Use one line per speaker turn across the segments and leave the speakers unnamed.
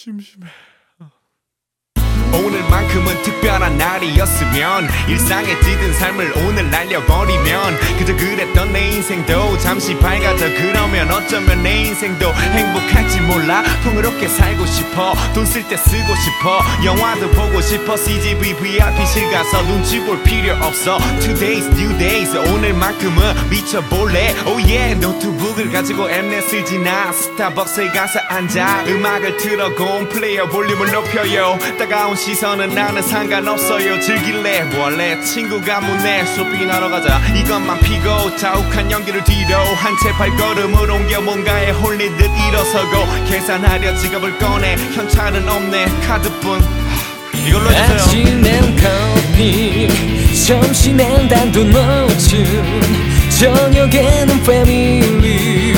심심해.
오늘만큼은 특별한 날이었으면 일상에 찌든 삶을 오늘 날려버리면 그저 그랬던 내 인생도 잠시 밝아져. 그러면 어쩌면 내 인생도 행복할지 몰라. 풍요롭게 살고 싶어. 돈 쓸 때 쓰고 싶어. 영화도 보고 싶어. CGV VIP실 가서 눈치 볼 필요 없어. Today's new days. 오늘만큼은 미쳐볼래. Oh yeah. 노트북을 가지고 엠넷을 지나 스타벅스에 가서 앉아 음악을 틀어 고 플레이어 볼륨을 높여요. 따가운 시선은 나는 상관없어요. 즐길래 뭐할래. 친구가 묻네. 쇼핑하러 가자. 이것만 피고 자욱한 연기를 뒤로 한 채 발걸음을 옮겨 뭔가에 홀린 듯 일어서고 계산하려 지갑을 꺼내. 현찰은 없네. 카드뿐. 이걸로 해주세요.
아침엔 커피, 점심엔 단돈 노춘, 저녁에는 패밀리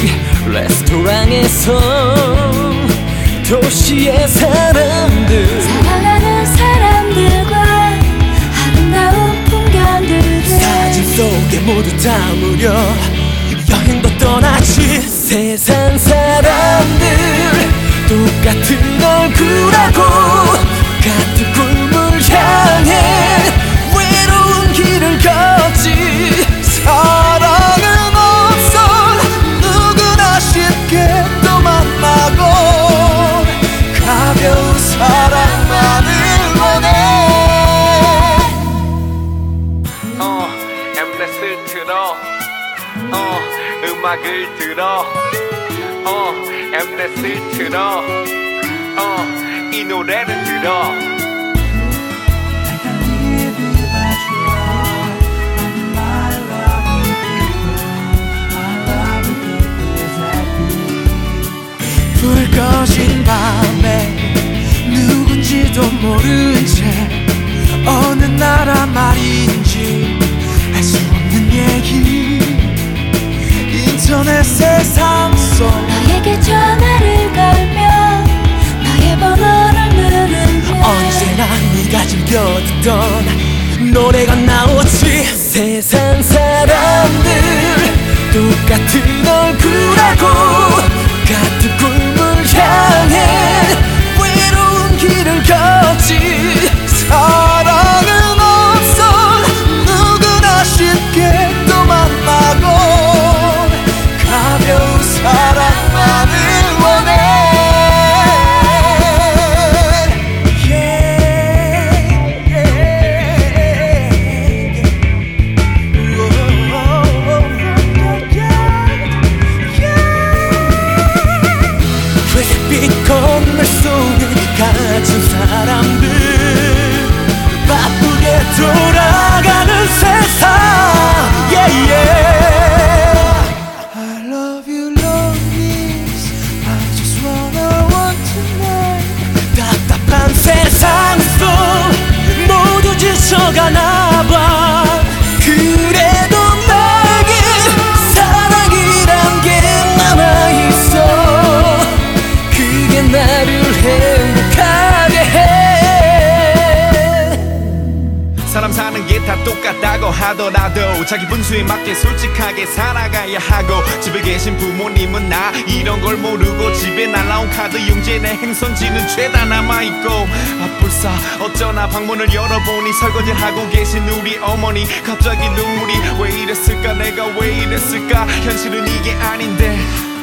레스토랑에서 도시의 사람들,
사랑하는 사람들과 아름다운 풍경들을
사진 속에 모두 담으려 여행도 떠나지. 세상 사람들 똑같은 얼굴하고 같은 꿈을 향해 외로운 길을 걷지. 사랑은 없어 누구나 쉽게 또 만나고 가벼운 사랑만을 원해.
엠넷을 틀어. 음악을 들어. 엠넷을 틀어. 이 노래를 들어.
불 꺼진 밤에 누군지도 모른 채 어느 나라 말인지 알 수 없는 얘기. 인터넷 세상 속
너에게 전화를 걸며 너의 번호를 누르면
언제나 네가 즐겨 듣던 노래가 나오지. 세상 사람들 똑같은 얼굴하고 같은 꿈을 향해 외로운 길을 걷지. 사랑은 없어 누구나 쉽게 또 만나고 가벼운 사랑만을 원해. 회색빛 건물 속에 갇힌 사람들, 바쁘게 돌아가는 세상. yeah, yeah. I love you loneliness, I just wanna want tonight. 답답한 세상 속 모두 지쳐가나봐. 그래도 나에겐 사랑이란 게 남아있어. 그게 나를 행복하게 해.
사람 사는 게 다 똑같다고 하더라도 자기 분수에 맞게 솔직하게 살아가야 하고. 집에 계신 부모님은 나 이런 걸 모르고 집에 날라온 카드 용지에 내 행선지는 죄다 남아있고. 아뿔싸 어쩌나 방문을 열어보니 설거지하고 계신 우리 어머니. 갑자기 눈물이 왜 이랬을까 내가 왜 이랬을까. 현실은 이게 아닌데